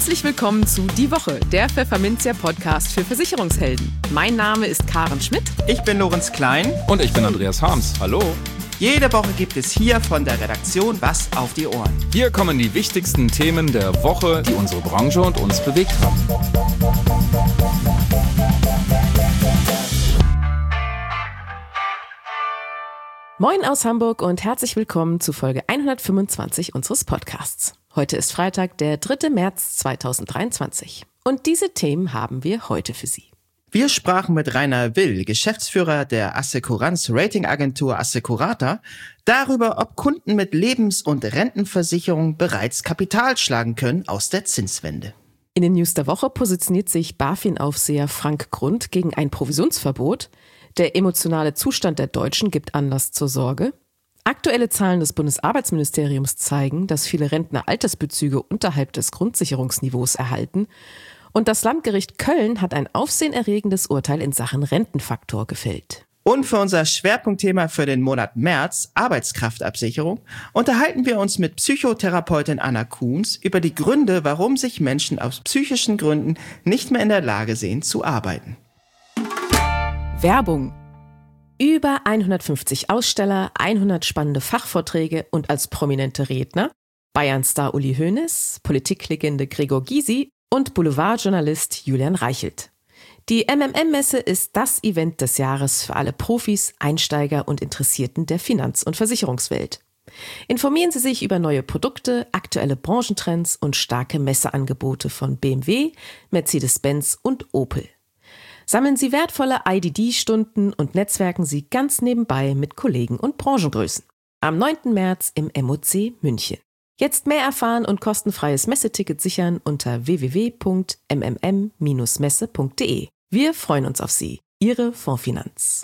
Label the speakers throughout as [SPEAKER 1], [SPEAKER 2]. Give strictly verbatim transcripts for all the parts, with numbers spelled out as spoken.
[SPEAKER 1] Herzlich willkommen zu Die Woche, der Pfefferminzia-Podcast für Versicherungshelden. Mein Name ist Karen Schmidt.
[SPEAKER 2] Ich bin Lorenz Klein.
[SPEAKER 3] Und ich bin Andreas Harms. Hallo.
[SPEAKER 2] Jede Woche gibt es hier von der Redaktion was auf die Ohren.
[SPEAKER 3] Hier kommen die wichtigsten Themen der Woche, die unsere Branche und uns bewegt haben.
[SPEAKER 1] Moin aus Hamburg und herzlich willkommen zu Folge hundertfünfundzwanzig unseres Podcasts. Heute ist Freitag, der dritte März zweitausenddreiundzwanzig. Und diese Themen haben wir heute für Sie.
[SPEAKER 2] Wir sprachen mit Rainer Will, Geschäftsführer der Assekuranz-Ratingagentur Assecurata, darüber, ob Kunden mit Lebens- und Rentenversicherung bereits Kapital schlagen können aus der Zinswende.
[SPEAKER 1] In den News der Woche positioniert sich BaFin-Aufseher Frank Grund gegen ein Provisionsverbot. Der emotionale Zustand der Deutschen gibt Anlass zur Sorge. Aktuelle Zahlen des Bundesarbeitsministeriums zeigen, dass viele Rentner Altersbezüge unterhalb des Grundsicherungsniveaus erhalten. Und das Landgericht Köln hat ein aufsehenerregendes Urteil in Sachen Rentenfaktor gefällt.
[SPEAKER 2] Und für unser Schwerpunktthema für den Monat März, Arbeitskraftabsicherung, unterhalten wir uns mit Psychotherapeutin Anna Kuhns über die Gründe, warum sich Menschen aus psychischen Gründen nicht mehr in der Lage sehen zu arbeiten.
[SPEAKER 1] Werbung. Über hundertfünfzig Aussteller, hundert spannende Fachvorträge und als prominente Redner Bayern-Star Uli Hoeneß, Politiklegende Gregor Gysi und Boulevardjournalist Julian Reichelt. Die M M M-Messe ist das Event des Jahres für alle Profis, Einsteiger und Interessierten der Finanz- und Versicherungswelt. Informieren Sie sich über neue Produkte, aktuelle Branchentrends und starke Messeangebote von B M W, Mercedes-Benz und Opel. Sammeln Sie wertvolle I D D-Stunden und netzwerken Sie ganz nebenbei mit Kollegen und Branchengrößen. Am neunten März im M O C München. Jetzt mehr erfahren und kostenfreies Messeticket sichern unter w w w punkt m m m Bindestrich messe punkt d e. Wir freuen uns auf Sie. Ihre Fondsfinanz.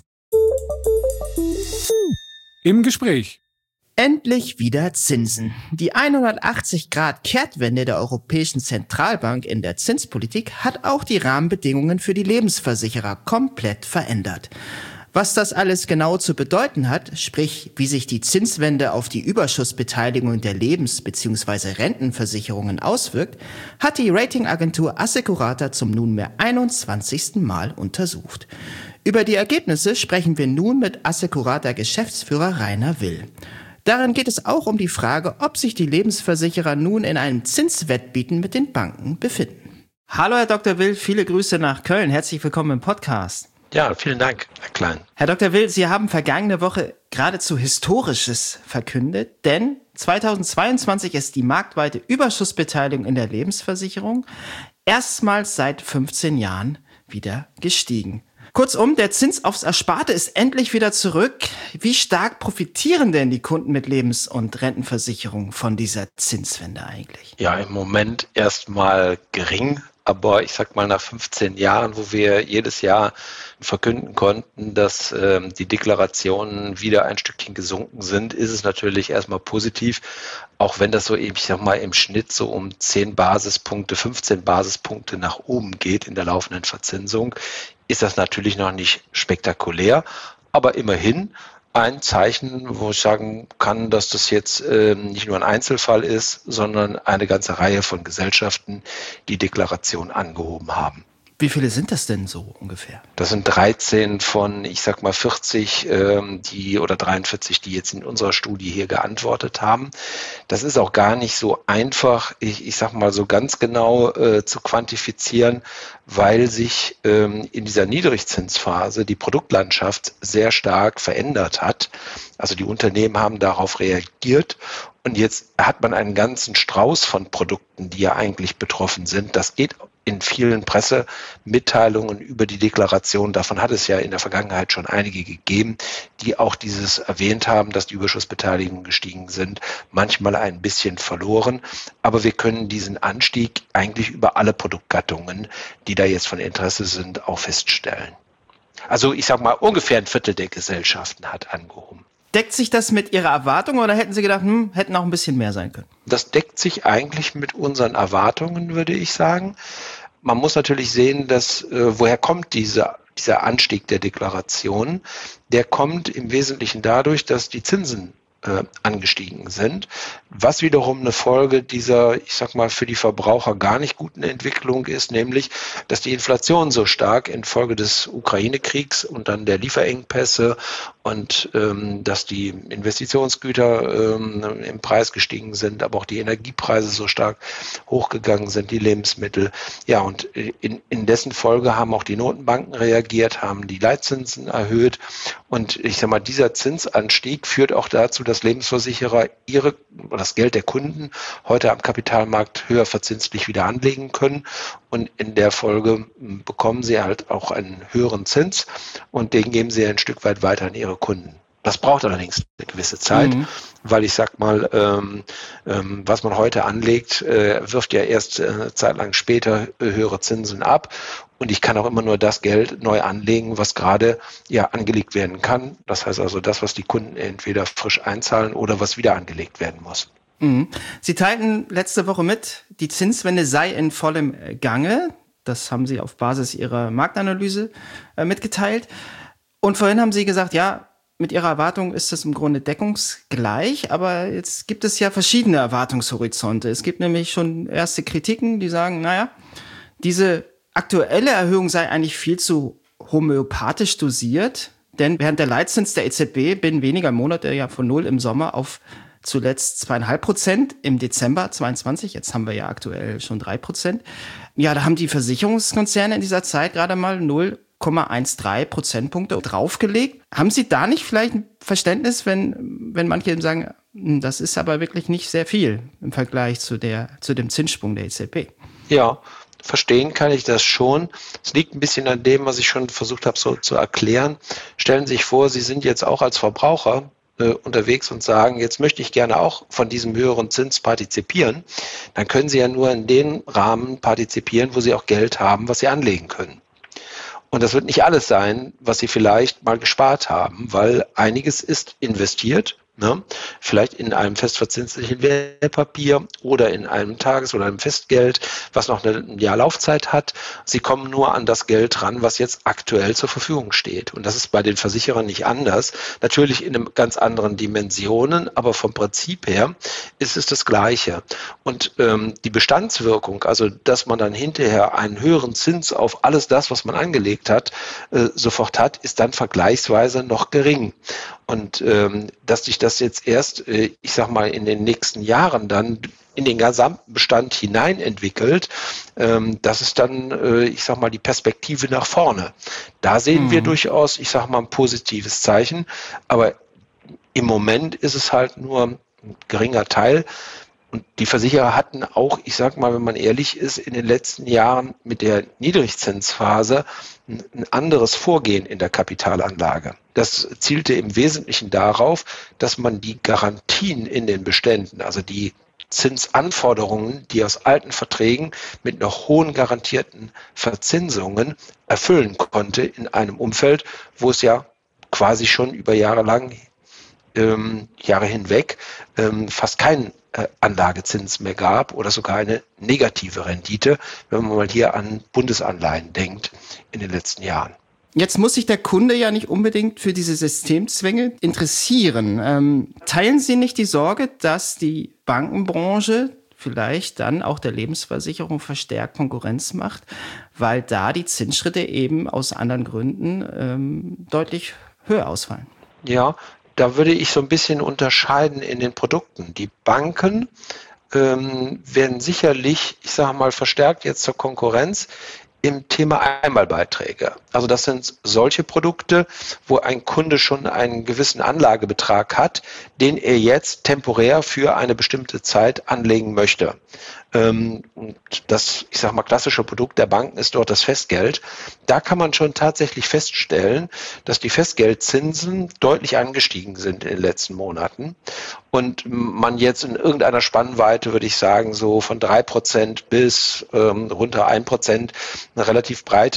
[SPEAKER 3] Im Gespräch.
[SPEAKER 2] Endlich wieder Zinsen. Die hundertachtzig Grad Kehrtwende der Europäischen Zentralbank in der Zinspolitik hat auch die Rahmenbedingungen für die Lebensversicherer komplett verändert. Was das alles genau zu bedeuten hat, sprich wie sich die Zinswende auf die Überschussbeteiligung der Lebens- bzw. Rentenversicherungen auswirkt, hat die Ratingagentur Assecurata zum nunmehr einundzwanzigsten Mal untersucht. Über die Ergebnisse sprechen wir nun mit Assecurata-Geschäftsführer Rainer Will. Darin geht es auch um die Frage, ob sich die Lebensversicherer nun in einem Zinswettbieten mit den Banken befinden. Hallo Herr Doktor Will, viele Grüße nach Köln. Herzlich willkommen im Podcast.
[SPEAKER 4] Ja, vielen Dank, Herr Klein.
[SPEAKER 2] Herr Doktor Will, Sie haben vergangene Woche geradezu Historisches verkündet, denn zweitausendzweiundzwanzig ist die marktweite Überschussbeteiligung in der Lebensversicherung erstmals seit fünfzehn Jahren wieder gestiegen. Kurzum, der Zins aufs Ersparte ist endlich wieder zurück. Wie stark profitieren denn die Kunden mit Lebens- und Rentenversicherung von dieser Zinswende eigentlich?
[SPEAKER 4] Ja, im Moment erstmal gering. Aber ich sag mal, nach fünfzehn Jahren, wo wir jedes Jahr verkünden konnten, dass ähm, die Deklarationen wieder ein Stückchen gesunken sind, ist es natürlich erstmal positiv. Auch wenn das so eben, ich sag mal, im Schnitt so um zehn Basispunkte, fünfzehn Basispunkte nach oben geht in der laufenden Verzinsung, ist das natürlich noch nicht spektakulär. Aber immerhin ein Zeichen, wo ich sagen kann, dass das jetzt ähm, nicht nur ein Einzelfall ist, sondern eine ganze Reihe von Gesellschaften, die Deklaration angehoben haben.
[SPEAKER 2] Wie viele sind das denn so ungefähr?
[SPEAKER 4] Das sind dreizehn von, ich sag mal, vierzig, ähm, die oder dreiundvierzig, die jetzt in unserer Studie hier geantwortet haben. Das ist auch gar nicht so einfach, ich, ich sag mal so ganz genau äh, zu quantifizieren, weil sich ähm, in dieser Niedrigzinsphase die Produktlandschaft sehr stark verändert hat. Also die Unternehmen haben darauf reagiert. Und jetzt hat man einen ganzen Strauß von Produkten, die ja eigentlich betroffen sind. Das geht in vielen Pressemitteilungen über die Deklaration. Davon hat es ja in der Vergangenheit schon einige gegeben, die auch dieses erwähnt haben, dass die Überschussbeteiligungen gestiegen sind, manchmal ein bisschen verloren. Aber wir können diesen Anstieg eigentlich über alle Produktgattungen, die da jetzt von Interesse sind, auch feststellen. Also ich sage mal, ungefähr ein Viertel der Gesellschaften hat angehoben.
[SPEAKER 2] Deckt sich das mit Ihrer Erwartung oder hätten Sie gedacht, hm, hätten auch ein bisschen mehr sein können?
[SPEAKER 4] Das deckt sich eigentlich mit unseren Erwartungen, würde ich sagen. Man muss natürlich sehen, dass äh, woher kommt dieser, dieser Anstieg der Deklaration? Der kommt im Wesentlichen dadurch, dass die Zinsen äh, angestiegen sind, was wiederum eine Folge dieser, ich sag mal, für die Verbraucher gar nicht guten Entwicklung ist, nämlich, dass die Inflation so stark infolge des Ukraine-Kriegs und dann der Lieferengpässe und ähm, dass die Investitionsgüter ähm, im Preis gestiegen sind, aber auch die Energiepreise so stark hochgegangen sind, die Lebensmittel. Ja, und in, in dessen Folge haben auch die Notenbanken reagiert, haben die Leitzinsen erhöht. Und ich sag mal, dieser Zinsanstieg führt auch dazu, dass Lebensversicherer ihre, das Geld der Kunden heute am Kapitalmarkt höher verzinslich wieder anlegen können. Und in der Folge bekommen sie halt auch einen höheren Zins und den geben sie ein Stück weit weiter an ihre Kunden. Das braucht allerdings eine gewisse Zeit, mhm. weil ich sag mal, ähm, ähm, was man heute anlegt, äh, wirft ja erst äh, zeitlang später äh, höhere Zinsen ab. Und ich kann auch immer nur das Geld neu anlegen, was gerade ja angelegt werden kann. Das heißt also das, was die Kunden entweder frisch einzahlen oder was wieder angelegt werden muss.
[SPEAKER 2] Mhm. Sie teilten letzte Woche mit, die Zinswende sei in vollem Gange. Das haben Sie auf Basis Ihrer Marktanalyse äh, mitgeteilt. Und vorhin haben Sie gesagt, ja, mit Ihrer Erwartung ist das im Grunde deckungsgleich, aber jetzt gibt es ja verschiedene Erwartungshorizonte. Es gibt nämlich schon erste Kritiken, die sagen, naja, diese aktuelle Erhöhung sei eigentlich viel zu homöopathisch dosiert, denn während der Leitzins der E Z B binnen weniger Monate ja von null im Sommer auf zuletzt zweieinhalb Prozent im Dezember zweiundzwanzig, jetzt haben wir ja aktuell schon drei Prozent. Ja, da haben die Versicherungskonzerne in dieser Zeit gerade mal null Komma dreizehn Prozentpunkte draufgelegt. Haben Sie da nicht vielleicht ein Verständnis, wenn, wenn manche eben sagen, das ist aber wirklich nicht sehr viel im Vergleich zu der, zu dem Zinssprung der E Z B?
[SPEAKER 4] Ja, verstehen kann ich das schon. Es liegt ein bisschen an dem, was ich schon versucht habe so zu erklären. Stellen Sie sich vor, Sie sind jetzt auch als Verbraucher äh, unterwegs und sagen, jetzt möchte ich gerne auch von diesem höheren Zins partizipieren. Dann können Sie ja nur in den Rahmen partizipieren, wo Sie auch Geld haben, was Sie anlegen können. Und das wird nicht alles sein, was Sie vielleicht mal gespart haben, weil einiges ist investiert, ne? Vielleicht in einem festverzinslichen Wertpapier oder in einem Tages- oder einem Festgeld, was noch ein Jahr Laufzeit hat. Sie kommen nur an das Geld ran, was jetzt aktuell zur Verfügung steht. Und das ist bei den Versicherern nicht anders. Natürlich in einem ganz anderen Dimensionen, aber vom Prinzip her ist es das Gleiche. Und ähm, die Bestandswirkung, also dass man dann hinterher einen höheren Zins auf alles das, was man angelegt hat, äh, sofort hat, ist dann vergleichsweise noch gering. Und ähm, dass sich das jetzt erst, äh, ich sag mal, in den nächsten Jahren dann in den gesamten Bestand hinein entwickelt, ähm, das ist dann, äh, ich sag mal, die Perspektive nach vorne. Da sehen mhm. wir durchaus, ich sag mal, ein positives Zeichen. Aber im Moment ist es halt nur ein geringer Teil. Und die Versicherer hatten auch, ich sag mal, wenn man ehrlich ist, in den letzten Jahren mit der Niedrigzinsphase ein, ein anderes Vorgehen in der Kapitalanlage. Das zielte im Wesentlichen darauf, dass man die Garantien in den Beständen, also die Zinsanforderungen, die aus alten Verträgen mit noch hohen garantierten Verzinsungen erfüllen konnte in einem Umfeld, wo es ja quasi schon über Jahre lang, ähm, Jahre hinweg, ähm, fast keinen äh, Anlagezins mehr gab oder sogar eine negative Rendite, wenn man mal hier an Bundesanleihen denkt in den letzten Jahren.
[SPEAKER 2] Jetzt muss sich der Kunde ja nicht unbedingt für diese Systemzwänge interessieren. Ähm, teilen Sie nicht die Sorge, dass die Bankenbranche vielleicht dann auch der Lebensversicherung verstärkt Konkurrenz macht, weil da die Zinsschritte eben aus anderen Gründen ähm, deutlich höher ausfallen?
[SPEAKER 4] Ja, da würde ich so ein bisschen unterscheiden in den Produkten. Die Banken ähm, werden sicherlich, ich sage mal, verstärkt jetzt zur Konkurrenz im Thema Einmalbeiträge. Also das sind solche Produkte, wo ein Kunde schon einen gewissen Anlagebetrag hat, den er jetzt temporär für eine bestimmte Zeit anlegen möchte. Und das, ich sage mal, klassische Produkt der Banken ist dort das Festgeld. Da kann man schon tatsächlich feststellen, dass die Festgeldzinsen deutlich angestiegen sind in den letzten Monaten und man jetzt in irgendeiner Spannweite, würde ich sagen, so von drei Prozent bis ähm, runter ein Prozent eine relativ breite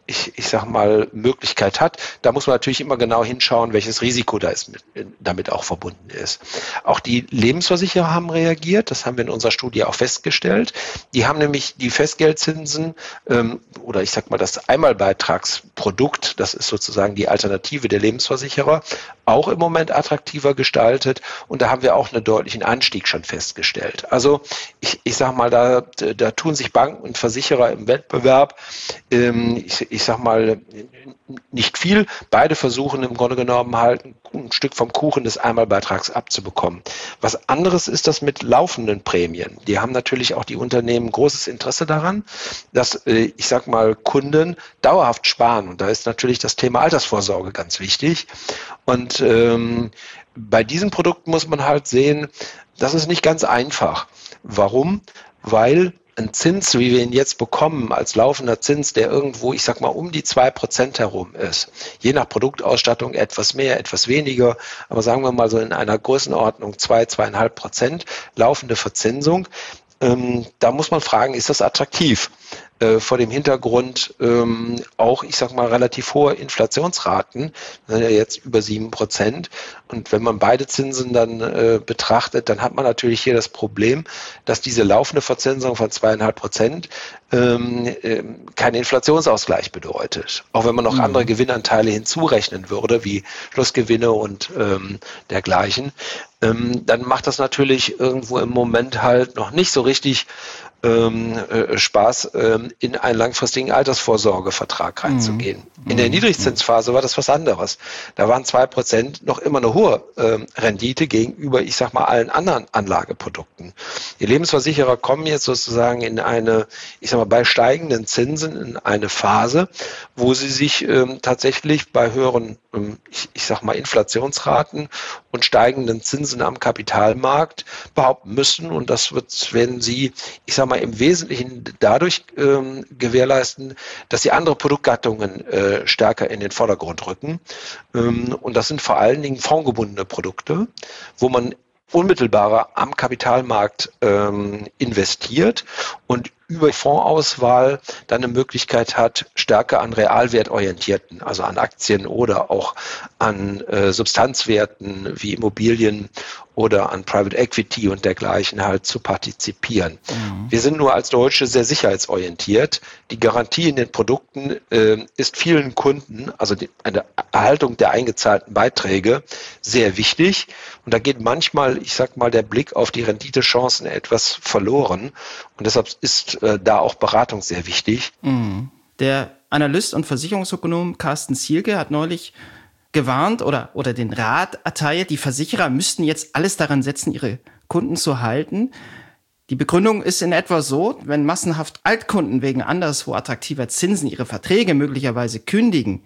[SPEAKER 4] ich, ich sag mal, Möglichkeit hat. Da muss man natürlich immer genau hinschauen, welches Risiko da ist, mit, damit auch verbunden ist. Auch die Lebensversicherer haben reagiert, das haben wir in unserer Studie auch festgestellt. Die haben nämlich die Festgeldzinsen ähm, oder ich sag mal das Einmalbeitragsprodukt, das ist sozusagen die Alternative der Lebensversicherer, auch im Moment attraktiver gestaltet und da haben wir auch einen deutlichen Anstieg schon festgestellt. Also ich, ich sag mal, da, da tun sich Banken und Versicherer im Wettbewerb, ähm, ich, ich sag mal, nicht viel. Beide versuchen im Grunde genommen halt ein Stück vom Kuchen des Einmalbeitrags abzubekommen. Was anderes ist das mit laufenden Prämien. Die haben natürlich auch die Unternehmen großes Interesse daran, dass, äh, ich sag mal, Kunden dauerhaft sparen. Und da ist natürlich das Thema Altersvorsorge ganz wichtig. Und ähm, bei diesen Produkten muss man halt sehen, das ist nicht ganz einfach. Warum? Weil ein Zins, wie wir ihn jetzt bekommen, als laufender Zins, der irgendwo, ich sag mal, um die zwei Prozent herum ist, je nach Produktausstattung etwas mehr, etwas weniger, aber sagen wir mal so in einer Größenordnung zwei, zweieinhalb Prozent laufende Verzinsung, ähm, da muss man fragen, ist das attraktiv? Äh, vor dem Hintergrund ähm, auch, ich sag mal, relativ hohe Inflationsraten, sind ja jetzt über sieben Prozent. Und wenn man beide Zinsen dann äh, betrachtet, dann hat man natürlich hier das Problem, dass diese laufende Verzinsung von zweieinhalb Prozent ähm, äh, keinen Inflationsausgleich bedeutet. Auch wenn man noch mhm. andere Gewinnanteile hinzurechnen würde, wie Schlussgewinne und ähm, dergleichen, ähm, dann macht das natürlich irgendwo im Moment halt noch nicht so richtig Ähm, äh, Spaß, ähm, in einen langfristigen Altersvorsorgevertrag reinzugehen. Mm. In der Niedrigzinsphase war das was anderes. Da waren zwei Prozent noch immer eine hohe ähm, Rendite gegenüber, ich sag mal, allen anderen Anlageprodukten. Die Lebensversicherer kommen jetzt sozusagen in eine, ich sag mal, bei steigenden Zinsen in eine Phase, wo sie sich ähm, tatsächlich bei höheren, ähm, ich, ich sag mal, Inflationsraten und steigenden Zinsen am Kapitalmarkt behaupten müssen. Und das wird, wenn sie, ich sag mal, im Wesentlichen dadurch ähm, gewährleisten, dass sie andere Produktgattungen äh, stärker in den Vordergrund rücken. Ähm, und das sind vor allen Dingen fondgebundene Produkte, wo man unmittelbarer am Kapitalmarkt ähm, investiert und über Fondsauswahl dann eine Möglichkeit hat, stärker an realwertorientierten, also an Aktien oder auch an äh, Substanzwerten wie Immobilien oder an Private Equity und dergleichen halt zu partizipieren. Mhm. Wir sind nur als Deutsche sehr sicherheitsorientiert. Die Garantie in den Produkten äh, ist vielen Kunden, also die, eine Erhaltung der eingezahlten Beiträge, sehr wichtig. Und da geht manchmal, ich sag mal, der Blick auf die Renditechancen etwas verloren. Und deshalb ist äh, da auch Beratung sehr wichtig.
[SPEAKER 2] Mhm. Der Analyst und Versicherungsökonom Carsten Zielke hat neulich gewarnt oder, oder den Rat erteilt, die Versicherer müssten jetzt alles daran setzen, ihre Kunden zu halten. Die Begründung ist in etwa so, wenn massenhaft Altkunden wegen anderswo attraktiver Zinsen ihre Verträge möglicherweise kündigen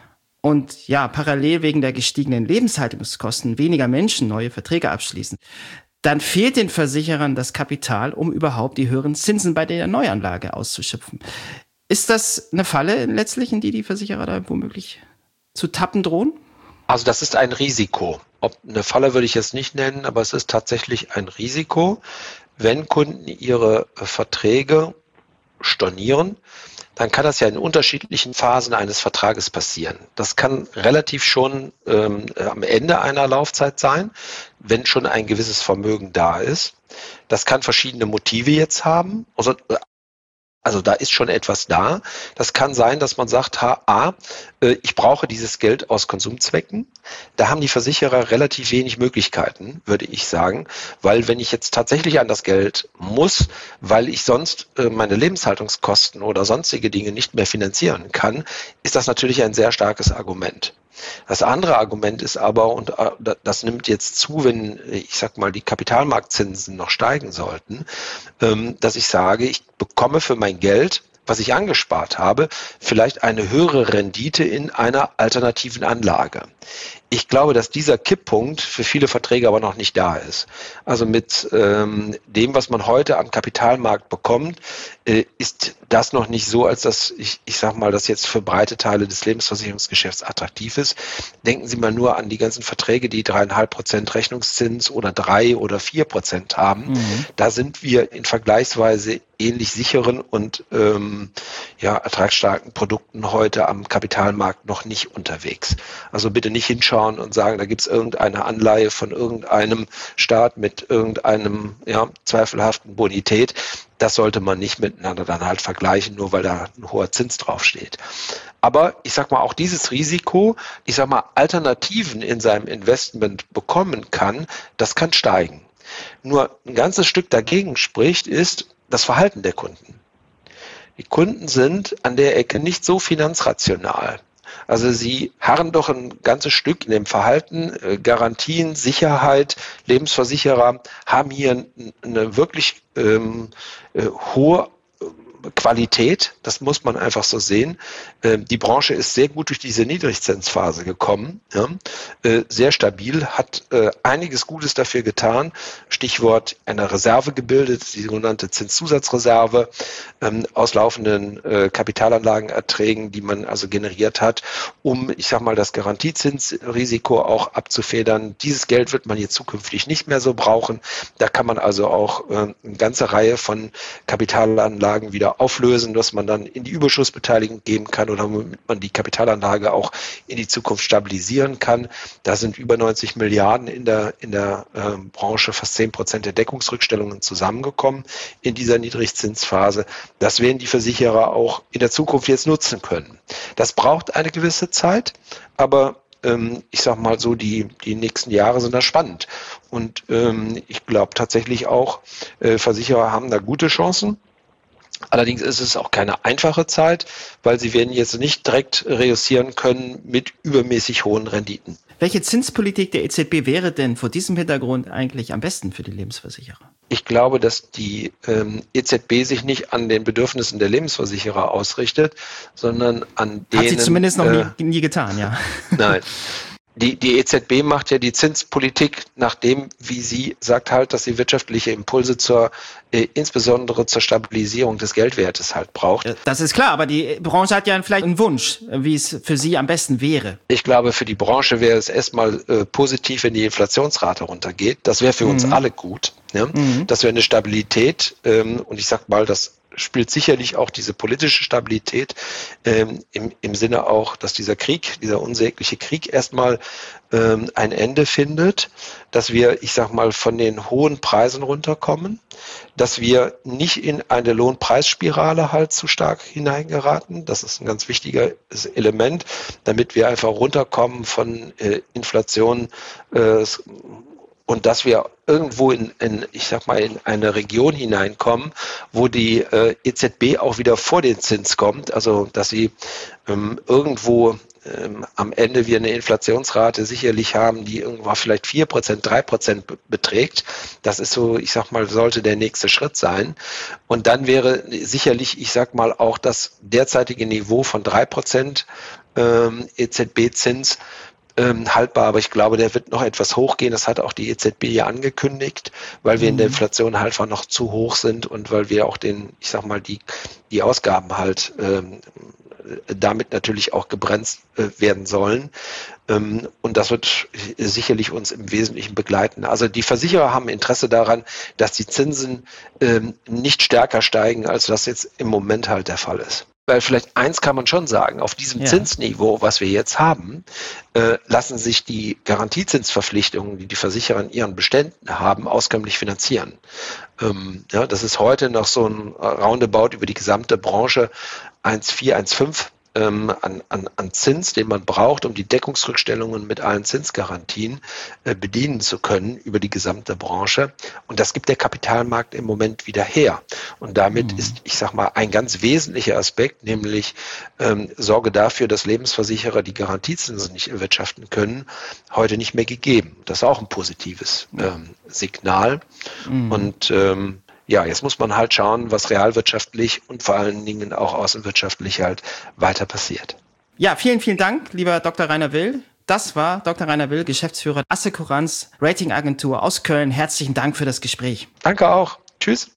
[SPEAKER 2] und ja, parallel wegen der gestiegenen Lebenshaltungskosten weniger Menschen neue Verträge abschließen, dann fehlt den Versicherern das Kapital, um überhaupt die höheren Zinsen bei der Neuanlage auszuschöpfen. Ist das eine Falle letztlich, in die die Versicherer da womöglich zu tappen drohen?
[SPEAKER 4] Also das ist ein Risiko. Ob eine Falle würde ich jetzt nicht nennen, aber es ist tatsächlich ein Risiko. Wenn Kunden ihre Verträge stornieren, dann kann das ja in unterschiedlichen Phasen eines Vertrages passieren. Das kann relativ schon ähm, am Ende einer Laufzeit sein, wenn schon ein gewisses Vermögen da ist. Das kann verschiedene Motive jetzt haben. Also, Also da ist schon etwas da. Das kann sein, dass man sagt, ha, A, ich brauche dieses Geld aus Konsumzwecken. Da haben die Versicherer relativ wenig Möglichkeiten, würde ich sagen, weil wenn ich jetzt tatsächlich an das Geld muss, weil ich sonst meine Lebenshaltungskosten oder sonstige Dinge nicht mehr finanzieren kann, ist das natürlich ein sehr starkes Argument. Das andere Argument ist aber, und das nimmt jetzt zu, wenn, ich sag mal, die Kapitalmarktzinsen noch steigen sollten, dass ich sage, ich bekomme für mein Geld, was ich angespart habe, vielleicht eine höhere Rendite in einer alternativen Anlage. Ich glaube, dass dieser Kipppunkt für viele Verträge aber noch nicht da ist. Also mit ähm, dem, was man heute am Kapitalmarkt bekommt, äh, ist das noch nicht so, als dass ich, ich sag mal, das jetzt für breite Teile des Lebensversicherungsgeschäfts attraktiv ist. Denken Sie mal nur an die ganzen Verträge, die dreieinhalb Prozent Rechnungszins oder drei oder vier Prozent haben. Mhm. Da sind wir in vergleichsweise ähnlich sicheren und ähm, ja, ertragsstarken Produkten heute am Kapitalmarkt noch nicht unterwegs. Also bitte nicht hinschauen und sagen, da gibt es irgendeine Anleihe von irgendeinem Staat mit irgendeinem ja, zweifelhaften Bonität. Das sollte man nicht miteinander dann halt vergleichen, nur weil da ein hoher Zins draufsteht. Aber ich sag mal, auch dieses Risiko, ich sag mal, Alternativen in seinem Investment bekommen kann, das kann steigen. Nur ein ganzes Stück dagegen spricht, ist das Verhalten der Kunden. Die Kunden sind an der Ecke nicht so finanzrational. Also sie harren doch ein ganzes Stück in dem Verhalten, äh, Garantien, Sicherheit, Lebensversicherer haben hier eine wirklich ähm, äh, hohe Qualität, das muss man einfach so sehen. Die Branche ist sehr gut durch diese Niedrigzinsphase gekommen, ja, sehr stabil, hat einiges Gutes dafür getan. Stichwort eine Reserve gebildet, die sogenannte Zinszusatzreserve aus laufenden Kapitalanlagenerträgen, die man also generiert hat, um, ich sag mal, das Garantiezinsrisiko auch abzufedern. Dieses Geld wird man jetzt zukünftig nicht mehr so brauchen. Da kann man also auch eine ganze Reihe von Kapitalanlagen wieder auflösen, dass man dann in die Überschussbeteiligung geben kann oder damit man die Kapitalanlage auch in die Zukunft stabilisieren kann. Da sind über neunzig Milliarden in der, in der äh, Branche, fast zehn Prozent der Deckungsrückstellungen zusammengekommen in dieser Niedrigzinsphase. Das werden die Versicherer auch in der Zukunft jetzt nutzen können. Das braucht eine gewisse Zeit, aber ähm, ich sag mal so, die, die nächsten Jahre sind da spannend. Und ähm, ich glaube tatsächlich auch, äh, Versicherer haben da gute Chancen. Allerdings ist es auch keine einfache Zeit, weil sie werden jetzt nicht direkt reüssieren können mit übermäßig hohen Renditen.
[SPEAKER 2] Welche Zinspolitik der E Z B wäre denn vor diesem Hintergrund eigentlich am besten für die Lebensversicherer?
[SPEAKER 4] Ich glaube, dass die ähm, E Z B sich nicht an den Bedürfnissen der Lebensversicherer ausrichtet, sondern an denen...
[SPEAKER 2] Hat sie zumindest noch äh, nie, nie getan, ja.
[SPEAKER 4] Nein. Die, die E Z B macht ja die Zinspolitik nach dem, wie sie sagt halt, dass sie wirtschaftliche Impulse zur, äh, insbesondere zur Stabilisierung des Geldwertes halt braucht.
[SPEAKER 2] Das ist klar, aber die Branche hat ja vielleicht einen Wunsch, wie es für sie am besten wäre.
[SPEAKER 4] Ich glaube, für die Branche wäre es erstmal äh, positiv, wenn die Inflationsrate runtergeht. Das wäre für mhm. uns alle gut. Ja? Mhm. Das wäre eine Stabilität ähm, und ich sag mal, das spielt sicherlich auch diese politische Stabilität ähm, im, im Sinne auch, dass dieser Krieg, dieser unsägliche Krieg erstmal ähm, ein Ende findet, dass wir, ich sag mal, von den hohen Preisen runterkommen, dass wir nicht in eine Lohnpreisspirale halt zu stark hineingeraten. Das ist ein ganz wichtiges Element, damit wir einfach runterkommen von äh, Inflation, äh, und dass wir irgendwo in, in, ich sag mal, in eine Region hineinkommen, wo die äh, E Z B auch wieder vor den Zins kommt, also dass sie ähm, irgendwo ähm, am Ende wir eine Inflationsrate sicherlich haben, die irgendwo vielleicht vier Prozent, drei Prozent beträgt. Das ist so, ich sag mal, sollte der nächste Schritt sein. Und dann wäre sicherlich, ich sag mal, auch das derzeitige Niveau von drei Prozent ähm, E Z B-Zins haltbar, aber ich glaube, der wird noch etwas hochgehen. Das hat auch die E Z B ja angekündigt, weil wir in der Inflation halt einfach noch zu hoch sind und weil wir auch den, ich sag mal, die, die Ausgaben halt ähm, damit natürlich auch gebremst äh, werden sollen. Ähm, und das wird sicherlich uns im Wesentlichen begleiten. Also die Versicherer haben Interesse daran, dass die Zinsen ähm, nicht stärker steigen, als das jetzt im Moment halt der Fall ist. Weil vielleicht eins kann man schon sagen, auf diesem ja. Zinsniveau, was wir jetzt haben, äh, lassen sich die Garantiezinsverpflichtungen, die die Versicherer in ihren Beständen haben, auskömmlich finanzieren. Ähm, ja, das ist heute noch so ein Roundabout über die gesamte Branche eins Komma vier, eins Komma fünf ähm, an, an, an Zins, den man braucht, um die Deckungsrückstellungen mit allen Zinsgarantien äh, bedienen zu können über die gesamte Branche. Und das gibt der Kapitalmarkt im Moment wieder her. Und damit mhm. ist, ich sag mal, ein ganz wesentlicher Aspekt, nämlich ähm, Sorge dafür, dass Lebensversicherer die Garantiezinsen nicht erwirtschaften können, heute nicht mehr gegeben. Das ist auch ein positives ähm, Signal. Mhm. Und ähm, ja, jetzt muss man halt schauen, was realwirtschaftlich und vor allen Dingen auch außenwirtschaftlich halt weiter passiert.
[SPEAKER 2] Ja, vielen, vielen Dank, lieber Doktor Rainer Will. Das war Doktor Rainer Will, Geschäftsführer Assekuranz Ratingagentur aus Köln. Herzlichen Dank für das Gespräch.
[SPEAKER 4] Danke auch. Tschüss.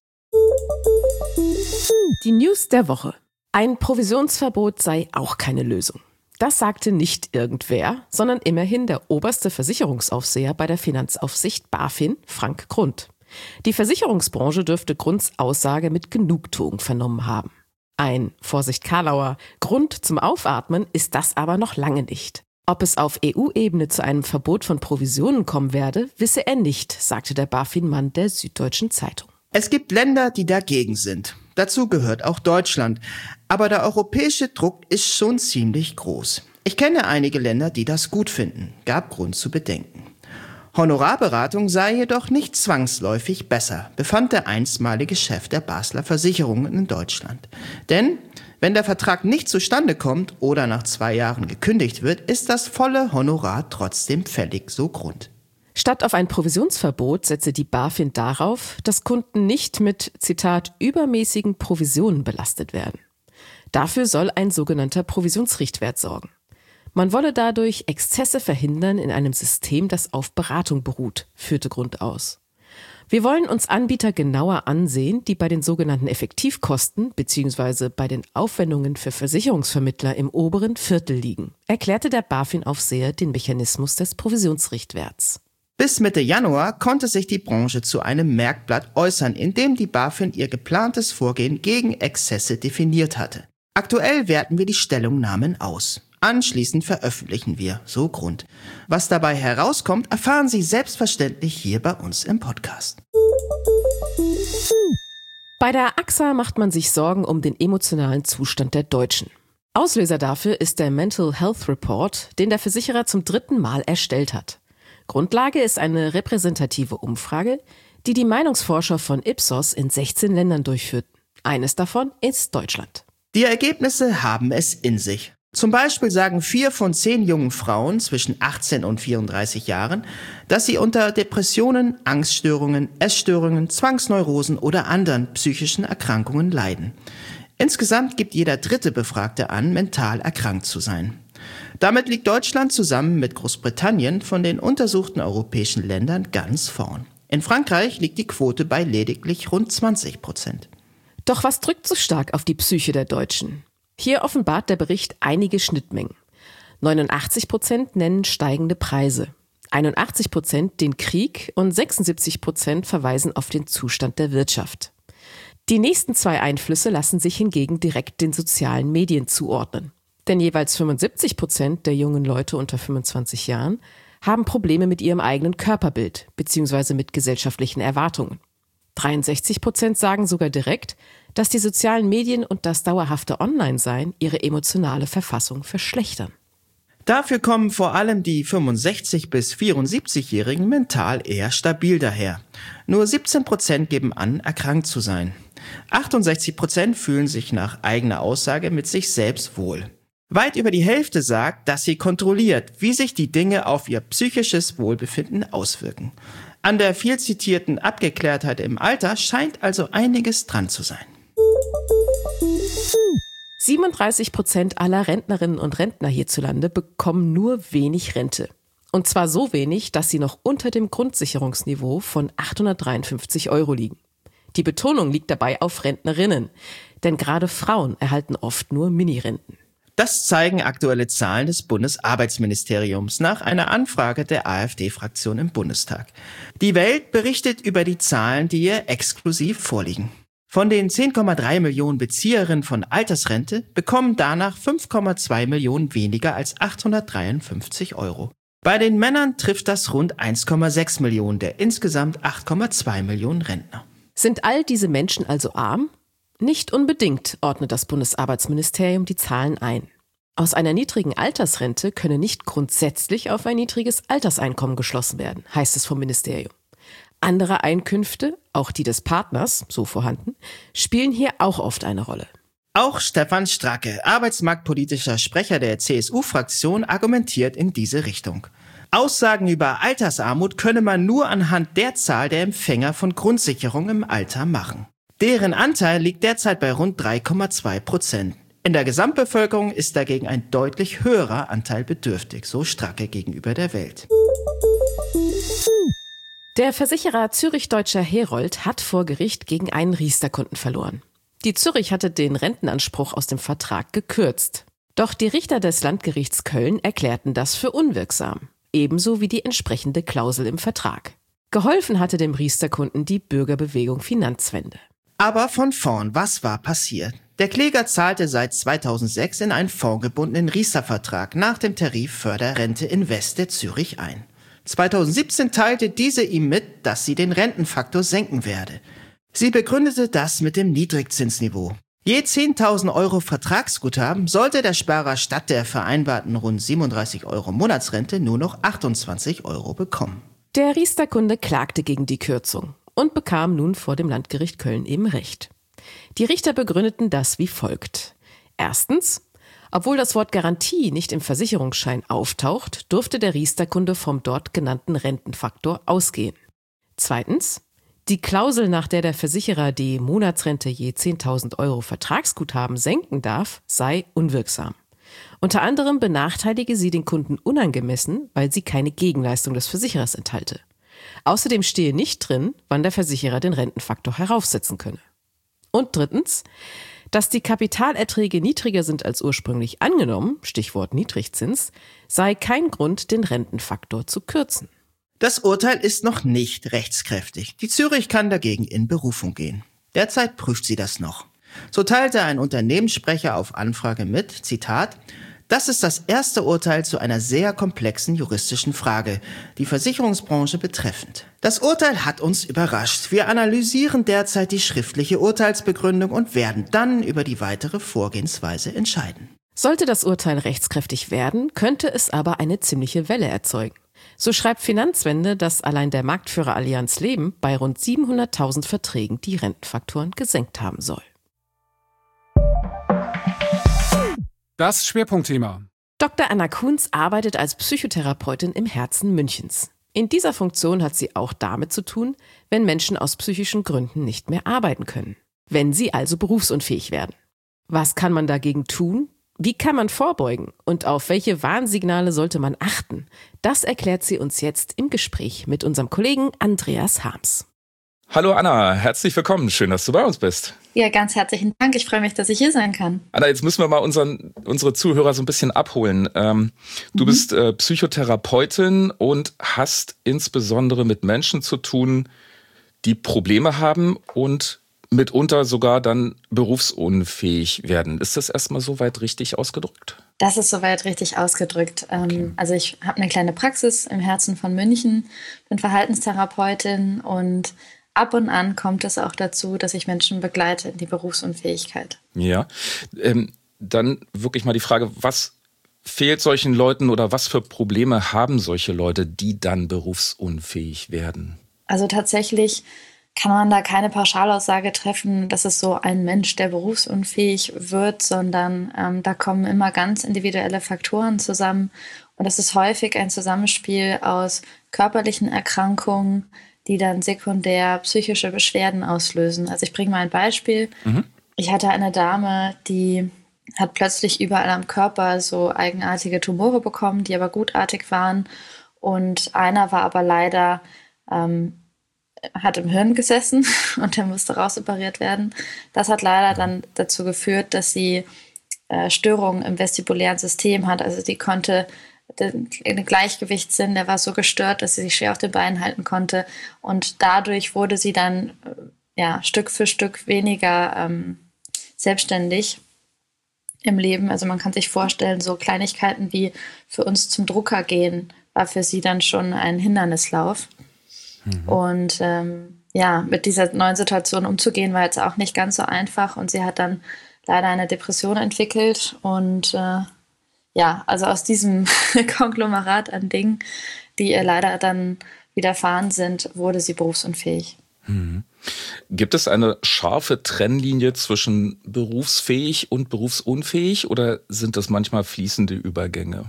[SPEAKER 1] Die News der Woche. Ein Provisionsverbot sei auch keine Lösung. Das sagte nicht irgendwer, sondern immerhin der oberste Versicherungsaufseher bei der Finanzaufsicht BaFin, Frank Grund. Die Versicherungsbranche dürfte Grunds Aussage mit Genugtuung vernommen haben. Ein, Vorsicht Karlauer, Grund zum Aufatmen ist das aber noch lange nicht. Ob es auf E U-Ebene zu einem Verbot von Provisionen kommen werde, wisse er nicht, sagte der BaFin-Mann der Süddeutschen Zeitung.
[SPEAKER 2] Es gibt Länder, die dagegen sind. Dazu gehört auch Deutschland. Aber der europäische Druck ist schon ziemlich groß. Ich kenne einige Länder, die das gut finden. Gab Grund zu bedenken. Honorarberatung sei jedoch nicht zwangsläufig besser, befand der einstmalige Chef der Basler Versicherungen in Deutschland. Denn wenn der Vertrag nicht zustande kommt oder nach zwei Jahren gekündigt wird, ist das volle Honorar trotzdem fällig, so Grund.
[SPEAKER 1] Statt auf ein Provisionsverbot setze die BaFin darauf, dass Kunden nicht mit, Zitat, übermäßigen Provisionen belastet werden. Dafür soll ein sogenannter Provisionsrichtwert sorgen. Man wolle dadurch Exzesse verhindern in einem System, das auf Beratung beruht, führte Grund aus. Wir wollen uns Anbieter genauer ansehen, die bei den sogenannten Effektivkosten bzw. bei den Aufwendungen für Versicherungsvermittler im oberen Viertel liegen, erklärte der BaFin-Aufseher den Mechanismus des Provisionsrichtwerts.
[SPEAKER 2] Bis Mitte Januar konnte sich die Branche zu einem Merkblatt äußern, in dem die BaFin ihr geplantes Vorgehen gegen Exzesse definiert hatte. Aktuell werten wir die Stellungnahmen aus. Anschließend veröffentlichen wir, so Grund. Was dabei herauskommt, erfahren Sie selbstverständlich hier bei uns im Podcast.
[SPEAKER 1] Bei der A X A macht man sich Sorgen um den emotionalen Zustand der Deutschen. Auslöser dafür ist der Mental Health Report, den der Versicherer zum dritten Mal erstellt hat. Grundlage ist eine repräsentative Umfrage, die die Meinungsforscher von Ipsos in sechzehn Ländern durchführten. Eines davon ist Deutschland.
[SPEAKER 2] Die Ergebnisse haben es in sich. Zum Beispiel sagen vier von zehn jungen Frauen zwischen achtzehn und vierunddreißig Jahren, dass sie unter Depressionen, Angststörungen, Essstörungen, Zwangsneurosen oder anderen psychischen Erkrankungen leiden. Insgesamt gibt jeder dritte Befragte an, mental erkrankt zu sein. Damit liegt Deutschland zusammen mit Großbritannien von den untersuchten europäischen Ländern ganz vorn. In Frankreich liegt die Quote bei lediglich rund zwanzig Prozent.
[SPEAKER 1] Doch was drückt so stark auf die Psyche der Deutschen? Hier offenbart der Bericht einige Schnittmengen. neunundachtzig Prozent nennen steigende Preise, einundachtzig Prozent den Krieg und sechsundsiebzig Prozent verweisen auf den Zustand der Wirtschaft. Die nächsten zwei Einflüsse lassen sich hingegen direkt den sozialen Medien zuordnen. Denn jeweils fünfundsiebzig Prozent der jungen Leute unter fünfundzwanzig Jahren haben Probleme mit ihrem eigenen Körperbild bzw. mit gesellschaftlichen Erwartungen. dreiundsechzig Prozent sagen sogar direkt, dass die sozialen Medien und das dauerhafte Online-Sein ihre emotionale Verfassung verschlechtern.
[SPEAKER 2] Dafür kommen vor allem die fünfundsechzig- bis vierundsiebzigjährigen mental eher stabil daher. Nur siebzehn Prozent geben an, erkrankt zu sein. achtundsechzig Prozent fühlen sich nach eigener Aussage mit sich selbst wohl. Weit über die Hälfte sagt, dass sie kontrolliert, wie sich die Dinge auf ihr psychisches Wohlbefinden auswirken. An der viel zitierten Abgeklärtheit im Alter scheint also einiges dran zu sein.
[SPEAKER 1] siebenunddreißig Prozent aller Rentnerinnen und Rentner hierzulande bekommen nur wenig Rente. Und zwar so wenig, dass sie noch unter dem Grundsicherungsniveau von achthundertdreiundfünfzig Euro liegen. Die Betonung liegt dabei auf Rentnerinnen, denn gerade Frauen erhalten oft nur Minirenten.
[SPEAKER 2] Das zeigen aktuelle Zahlen des Bundesarbeitsministeriums nach einer Anfrage der AfD-Fraktion im Bundestag. Die Welt berichtet über die Zahlen, die ihr exklusiv vorliegen. Von den zehn Komma drei Millionen Bezieherinnen von Altersrente bekommen danach fünf Komma zwei Millionen weniger als achthundertdreiundfünfzig Euro. Bei den Männern trifft das rund eins Komma sechs Millionen der insgesamt acht Komma zwei Millionen Rentner.
[SPEAKER 1] Sind all diese Menschen also arm? Nicht unbedingt, ordnet das Bundesarbeitsministerium die Zahlen ein. Aus einer niedrigen Altersrente könne nicht grundsätzlich auf ein niedriges Alterseinkommen geschlossen werden, heißt es vom Ministerium. Andere Einkünfte, auch die des Partners, so vorhanden, spielen hier auch oft eine Rolle.
[SPEAKER 2] Auch Stefan Stracke, arbeitsmarktpolitischer Sprecher der C S U-Fraktion, argumentiert in diese Richtung. Aussagen über Altersarmut könne man nur anhand der Zahl der Empfänger von Grundsicherung im Alter machen. Deren Anteil liegt derzeit bei rund drei Komma zwei Prozent. In der Gesamtbevölkerung ist dagegen ein deutlich höherer Anteil bedürftig, so Stracke gegenüber der Welt.
[SPEAKER 1] Der Versicherer Zürich Deutscher Herold hat vor Gericht gegen einen Riester-Kunden verloren. Die Zürich hatte den Rentenanspruch aus dem Vertrag gekürzt. Doch die Richter des Landgerichts Köln erklärten das für unwirksam, ebenso wie die entsprechende Klausel im Vertrag. Geholfen hatte dem Riester-Kunden die Bürgerbewegung Finanzwende.
[SPEAKER 2] Aber von vorn, was war passiert? Der Kläger zahlte seit zweitausendsechs in einen fondgebundenen Riester-Vertrag nach dem Tarif Förderrente Invest der Zürich ein. zweitausendsiebzehn teilte diese ihm mit, dass sie den Rentenfaktor senken werde. Sie begründete das mit dem Niedrigzinsniveau. Je zehntausend Euro Vertragsguthaben sollte der Sparer statt der vereinbarten rund siebenunddreißig Euro Monatsrente nur noch achtundzwanzig Euro bekommen.
[SPEAKER 1] Der Riester-Kunde klagte gegen die Kürzung und bekam nun vor dem Landgericht Köln eben Recht. Die Richter begründeten das wie folgt. Erstens: Obwohl das Wort Garantie nicht im Versicherungsschein auftaucht, durfte der Riester-Kunde vom dort genannten Rentenfaktor ausgehen. Zweitens: Die Klausel, nach der der Versicherer die Monatsrente je zehntausend Euro Vertragsguthaben senken darf, sei unwirksam. Unter anderem benachteilige sie den Kunden unangemessen, weil sie keine Gegenleistung des Versicherers enthalte. Außerdem stehe nicht drin, wann der Versicherer den Rentenfaktor heraufsetzen könne. Und drittens: Dass die Kapitalerträge niedriger sind als ursprünglich angenommen, Stichwort Niedrigzins, sei kein Grund, den Rentenfaktor zu kürzen.
[SPEAKER 2] Das Urteil ist noch nicht rechtskräftig. Die Zürich kann dagegen in Berufung gehen. Derzeit prüft sie das noch. So teilte ein Unternehmenssprecher auf Anfrage mit, Zitat: Das ist das erste Urteil zu einer sehr komplexen juristischen Frage, die Versicherungsbranche betreffend. Das Urteil hat uns überrascht. Wir analysieren derzeit die schriftliche Urteilsbegründung und werden dann über die weitere Vorgehensweise entscheiden.
[SPEAKER 1] Sollte das Urteil rechtskräftig werden, könnte es aber eine ziemliche Welle erzeugen. So schreibt Finanzwende, dass allein der Marktführer Allianz Leben bei rund siebenhunderttausend Verträgen die Rentenfaktoren gesenkt haben soll.
[SPEAKER 3] Das Schwerpunktthema.
[SPEAKER 1] Doktor Anna Kunz arbeitet als Psychotherapeutin im Herzen Münchens. In dieser Funktion hat sie auch damit zu tun, wenn Menschen aus psychischen Gründen nicht mehr arbeiten können. Wenn sie also berufsunfähig werden. Was kann man dagegen tun? Wie kann man vorbeugen? Und auf welche Warnsignale sollte man achten? Das erklärt sie uns jetzt im Gespräch mit unserem Kollegen Andreas Harms.
[SPEAKER 3] Hallo Anna, herzlich willkommen. Schön, dass du bei uns bist.
[SPEAKER 5] Ja, ganz herzlichen Dank. Ich freue mich, dass ich hier sein kann.
[SPEAKER 3] Anna, jetzt müssen wir mal unseren, unsere Zuhörer so ein bisschen abholen. Ähm, du mhm. bist äh, Psychotherapeutin und hast insbesondere mit Menschen zu tun, die Probleme haben und mitunter sogar dann berufsunfähig werden. Ist das erstmal soweit richtig ausgedrückt?
[SPEAKER 5] Das ist soweit richtig ausgedrückt. Okay. Also ich habe eine kleine Praxis im Herzen von München, bin Verhaltenstherapeutin und ab und an kommt es auch dazu, dass ich Menschen begleite in die Berufsunfähigkeit.
[SPEAKER 3] Ja, ähm, dann wirklich mal die Frage, was fehlt solchen Leuten oder was für Probleme haben solche Leute, die dann berufsunfähig werden?
[SPEAKER 5] Also tatsächlich kann man da keine Pauschalaussage treffen, dass es so ein Mensch, der berufsunfähig wird, sondern ähm, da kommen immer ganz individuelle Faktoren zusammen. Und das ist häufig ein Zusammenspiel aus körperlichen Erkrankungen, die dann sekundär psychische Beschwerden auslösen. Also ich bringe mal ein Beispiel. Mhm. Ich hatte eine Dame, die hat plötzlich überall am Körper so eigenartige Tumore bekommen, die aber gutartig waren. Und einer war aber leider, ähm, hat im Hirn gesessen und der musste rausoperiert werden. Das hat leider dann dazu geführt, dass sie äh, Störungen im vestibulären System hat. Also die konnte den Gleichgewichtssinn, der war so gestört, dass sie sich schwer auf den Beinen halten konnte. Und dadurch wurde sie dann ja, Stück für Stück weniger ähm, selbstständig im Leben. Also man kann sich vorstellen, so Kleinigkeiten wie für uns zum Drucker gehen, war für sie dann schon ein Hindernislauf. Mhm. Und ähm, ja, mit dieser neuen Situation umzugehen, war jetzt auch nicht ganz so einfach. Und sie hat dann leider eine Depression entwickelt und äh, ja, also aus diesem Konglomerat an Dingen, die ihr leider dann widerfahren sind, wurde sie berufsunfähig.
[SPEAKER 3] Mhm. Gibt es eine scharfe Trennlinie zwischen berufsfähig und berufsunfähig oder sind das manchmal fließende Übergänge?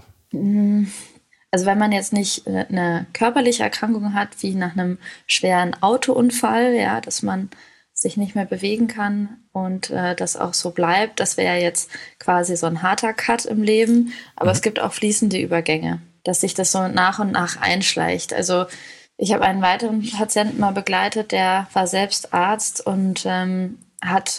[SPEAKER 5] Also wenn man jetzt nicht eine körperliche Erkrankung hat, wie nach einem schweren Autounfall, ja, dass man sich nicht mehr bewegen kann und äh, das auch so bleibt. Das wäre jetzt quasi so ein harter Cut im Leben. Aber mhm. es gibt auch fließende Übergänge, dass sich das so nach und nach einschleicht. Also ich habe einen weiteren Patienten mal begleitet, der war selbst Arzt und ähm, hat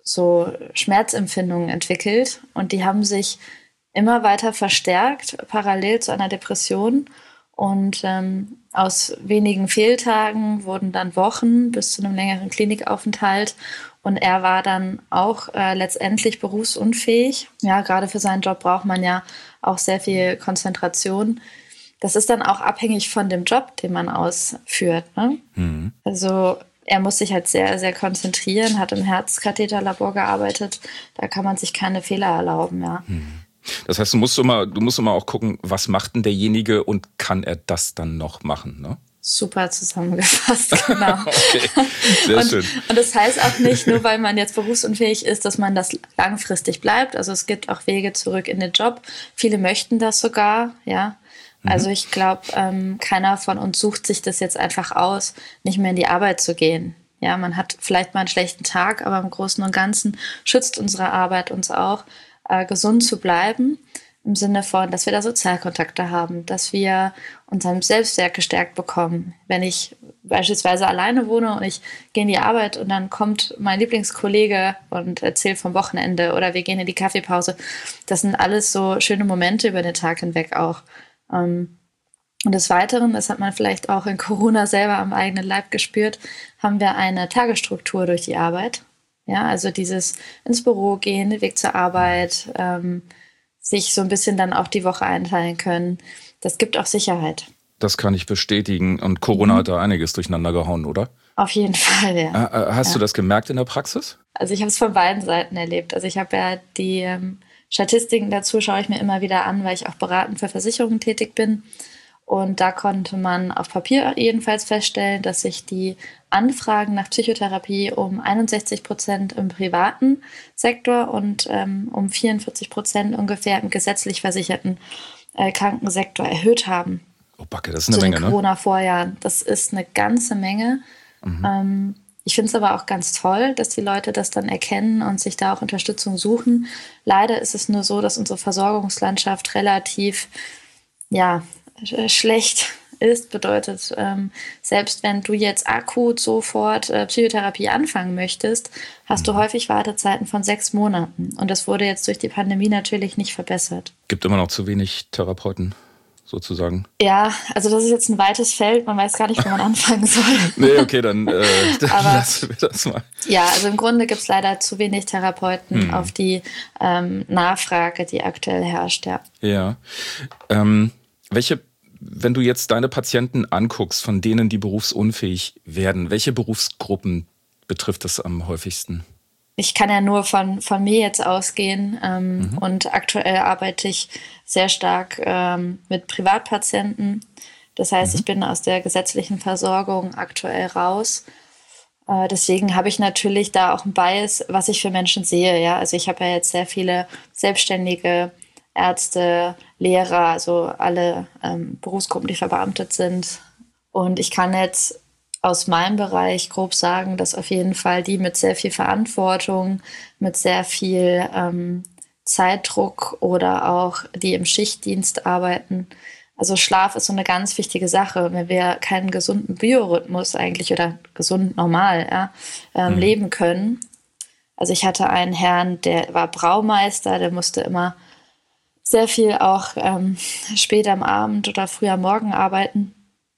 [SPEAKER 5] so Schmerzempfindungen entwickelt. Und die haben sich immer weiter verstärkt, parallel zu einer Depression. Und ähm, aus wenigen Fehltagen wurden dann Wochen bis zu einem längeren Klinikaufenthalt. Und er war dann auch äh, letztendlich berufsunfähig. Ja, gerade für seinen Job braucht man ja auch sehr viel Konzentration. Das ist dann auch abhängig von dem Job, den man ausführt. Ne? Mhm. Also er muss sich halt sehr, sehr konzentrieren, hat im Herzkatheterlabor gearbeitet. Da kann man sich keine Fehler erlauben, ja. Mhm.
[SPEAKER 3] Das heißt, du musst immer, du musst immer auch gucken, was macht denn derjenige und kann er das dann noch machen, ne?
[SPEAKER 5] Super zusammengefasst, genau.
[SPEAKER 3] Okay, sehr
[SPEAKER 5] und,
[SPEAKER 3] schön.
[SPEAKER 5] Und das heißt auch nicht, nur weil man jetzt berufsunfähig ist, dass man das langfristig bleibt. Also es gibt auch Wege zurück in den Job. Viele möchten das sogar, ja. Mhm. Also ich glaube, ähm, keiner von uns sucht sich das jetzt einfach aus, nicht mehr in die Arbeit zu gehen. Ja, man hat vielleicht mal einen schlechten Tag, aber im Großen und Ganzen schützt unsere Arbeit uns auch, äh, gesund zu bleiben. Im Sinne von, dass wir da Sozialkontakte haben, dass wir unseren Selbstwert gestärkt bekommen. Wenn ich beispielsweise alleine wohne und ich gehe in die Arbeit und dann kommt mein Lieblingskollege und erzählt vom Wochenende oder wir gehen in die Kaffeepause. Das sind alles so schöne Momente über den Tag hinweg auch. Und des Weiteren, das hat man vielleicht auch in Corona selber am eigenen Leib gespürt, haben wir eine Tagesstruktur durch die Arbeit. Ja, also dieses ins Büro gehen, den Weg zur Arbeit, ähm, sich so ein bisschen dann auch die Woche einteilen können. Das gibt auch Sicherheit.
[SPEAKER 3] Das kann ich bestätigen. Und Corona mhm. hat da einiges durcheinander gehauen, oder?
[SPEAKER 5] Auf jeden Fall, ja.
[SPEAKER 3] Äh, hast
[SPEAKER 5] ja.
[SPEAKER 3] du das gemerkt in der Praxis?
[SPEAKER 5] Also ich habe es von beiden Seiten erlebt. Also ich habe ja die ähm, Statistiken dazu, schaue ich mir immer wieder an, weil ich auch beratend für Versicherungen tätig bin. Und da konnte man auf Papier jedenfalls feststellen, dass sich die Anfragen nach Psychotherapie um einundsechzig Prozent im privaten Sektor und ähm, um vierundvierzig Prozent ungefähr im gesetzlich versicherten äh, Krankensektor erhöht haben.
[SPEAKER 3] Oh Backe, das ist eine
[SPEAKER 5] zu
[SPEAKER 3] Menge,
[SPEAKER 5] den
[SPEAKER 3] ne?
[SPEAKER 5] Corona-Vorjahren. Das ist eine ganze Menge. Mhm. Ähm, ich finde es aber auch ganz toll, dass die Leute das dann erkennen und sich da auch Unterstützung suchen. Leider ist es nur so, dass unsere Versorgungslandschaft relativ, ja, schlecht ist, bedeutet, ähm, selbst wenn du jetzt akut sofort äh, Psychotherapie anfangen möchtest, hast mhm. du häufig Wartezeiten von sechs Monaten. Und das wurde jetzt durch die Pandemie natürlich nicht verbessert.
[SPEAKER 3] Gibt immer noch zu wenig Therapeuten, sozusagen.
[SPEAKER 5] Ja, also das ist jetzt ein weites Feld, man weiß gar nicht, wo man anfangen soll.
[SPEAKER 3] Nee, okay, dann, äh, dann
[SPEAKER 5] Aber,
[SPEAKER 3] lassen wir das mal.
[SPEAKER 5] Ja, also im Grunde gibt es leider zu wenig Therapeuten mhm. auf die ähm, Nachfrage, die aktuell herrscht, ja.
[SPEAKER 3] Ja, ähm, welche Wenn du jetzt deine Patienten anguckst, von denen die berufsunfähig werden, welche Berufsgruppen betrifft das am häufigsten?
[SPEAKER 5] Ich kann ja nur von, von mir jetzt ausgehen ähm, mhm. und aktuell arbeite ich sehr stark ähm, mit Privatpatienten. Das heißt, mhm. ich bin aus der gesetzlichen Versorgung aktuell raus. Äh, deswegen habe ich natürlich da auch ein Bias, was ich für Menschen sehe. Ja? Also ich habe ja jetzt sehr viele Selbstständige, Ärzte, Lehrer, also alle ähm, Berufsgruppen, die verbeamtet sind. Und ich kann jetzt aus meinem Bereich grob sagen, dass auf jeden Fall die mit sehr viel Verantwortung, mit sehr viel ähm, Zeitdruck oder auch die im Schichtdienst arbeiten. Also Schlaf ist so eine ganz wichtige Sache. Wenn wir keinen gesunden Biorhythmus eigentlich oder gesund normal ja, ähm, mhm. leben können. Also ich hatte einen Herrn, der war Braumeister, der musste immer sehr viel auch ähm, spät am Abend oder früh am Morgen arbeiten.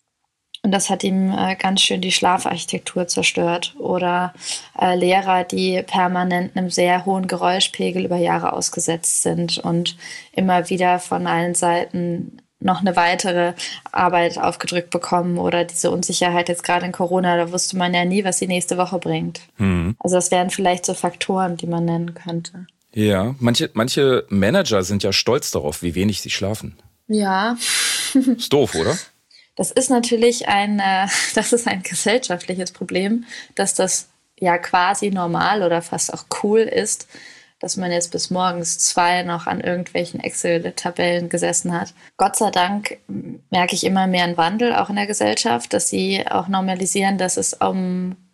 [SPEAKER 5] Und das hat ihm äh, ganz schön die Schlafarchitektur zerstört. Oder äh, Lehrer, die permanent einem sehr hohen Geräuschpegel über Jahre ausgesetzt sind und immer wieder von allen Seiten noch eine weitere Arbeit aufgedrückt bekommen. Oder diese Unsicherheit jetzt gerade in Corona, da wusste man ja nie, was die nächste Woche bringt. Mhm. Also das wären vielleicht so Faktoren, die man nennen könnte.
[SPEAKER 3] Ja, manche, manche Manager sind ja stolz darauf, wie wenig sie schlafen.
[SPEAKER 5] Ja.
[SPEAKER 3] Ist doof, oder?
[SPEAKER 5] Das ist natürlich ein, äh, das ist ein gesellschaftliches Problem, dass das ja quasi normal oder fast auch cool ist, dass man jetzt bis morgens zwei noch an irgendwelchen Excel-Tabellen gesessen hat. Gott sei Dank merke ich immer mehr einen Wandel auch in der Gesellschaft, dass sie auch normalisieren, dass es um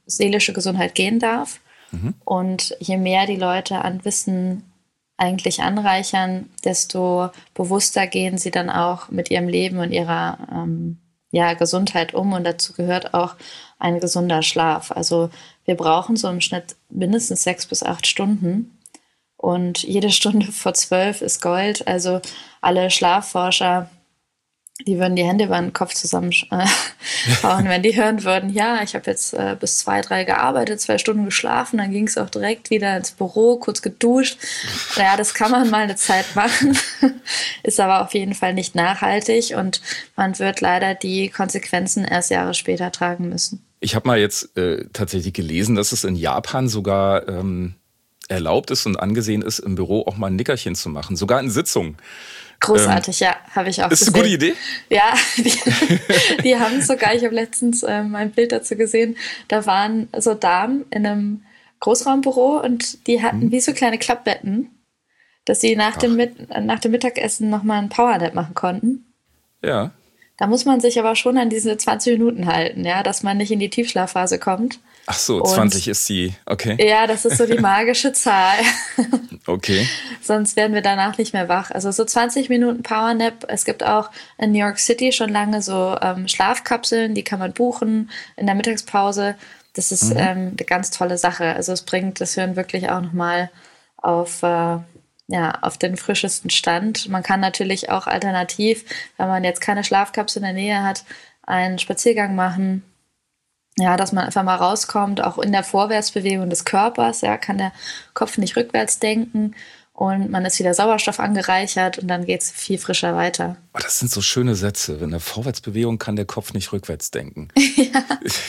[SPEAKER 5] seelische Gesundheit gehen darf. Mhm. Und je mehr die Leute an Wissen eigentlich anreichern, desto bewusster gehen sie dann auch mit ihrem Leben und ihrer ähm, ja, Gesundheit um. Und dazu gehört auch ein gesunder Schlaf. Also wir brauchen so im Schnitt mindestens sechs bis acht Stunden. Und jede Stunde vor zwölf ist Gold. Also alle Schlafforscher, die würden die Hände über den Kopf zusammenhauen, wenn die hören würden, ja, ich habe jetzt äh, bis zwei, drei gearbeitet, zwei Stunden geschlafen, dann ging es auch direkt wieder ins Büro, kurz geduscht. Ja, das kann man mal eine Zeit machen, ist aber auf jeden Fall nicht nachhaltig und man wird leider die Konsequenzen erst Jahre später tragen müssen.
[SPEAKER 3] Ich habe mal jetzt äh, tatsächlich gelesen, dass es in Japan sogar ähm, erlaubt ist und angesehen ist, im Büro auch mal ein Nickerchen zu machen, sogar in Sitzungen.
[SPEAKER 5] Großartig, ähm, ja, habe ich auch
[SPEAKER 3] ist
[SPEAKER 5] gesehen.
[SPEAKER 3] Ist eine gute Idee?
[SPEAKER 5] Ja, die, die haben es sogar, ich habe letztens ähm, ein Bild dazu gesehen, da waren so Damen in einem Großraumbüro und die hatten hm. wie so kleine Klappbetten, dass sie nach, dem, Mit- nach dem Mittagessen nochmal einen Powernap machen konnten.
[SPEAKER 3] Ja.
[SPEAKER 5] Da muss man sich aber schon an diese zwanzig Minuten halten, ja, dass man nicht in die Tiefschlafphase kommt.
[SPEAKER 3] Ach so, zwanzig und, ist die, okay.
[SPEAKER 5] Ja, das ist so die magische Zahl.
[SPEAKER 3] Okay.
[SPEAKER 5] Sonst werden wir danach nicht mehr wach. Also so zwanzig Minuten Powernap. Es gibt auch in New York City schon lange so ähm, Schlafkapseln, die kann man buchen in der Mittagspause. Das ist mhm. ähm, eine ganz tolle Sache. Also es bringt das Hirn wirklich auch nochmal auf, äh, ja, auf den frischesten Stand. Man kann natürlich auch alternativ, wenn man jetzt keine Schlafkapsel in der Nähe hat, einen Spaziergang machen. Ja, dass man einfach mal rauskommt, auch in der Vorwärtsbewegung des Körpers, ja, kann der Kopf nicht rückwärts denken und man ist wieder Sauerstoff angereichert und dann geht's viel frischer weiter.
[SPEAKER 3] Oh, das sind so schöne Sätze. In der Vorwärtsbewegung kann der Kopf nicht rückwärts denken.
[SPEAKER 5] Ja.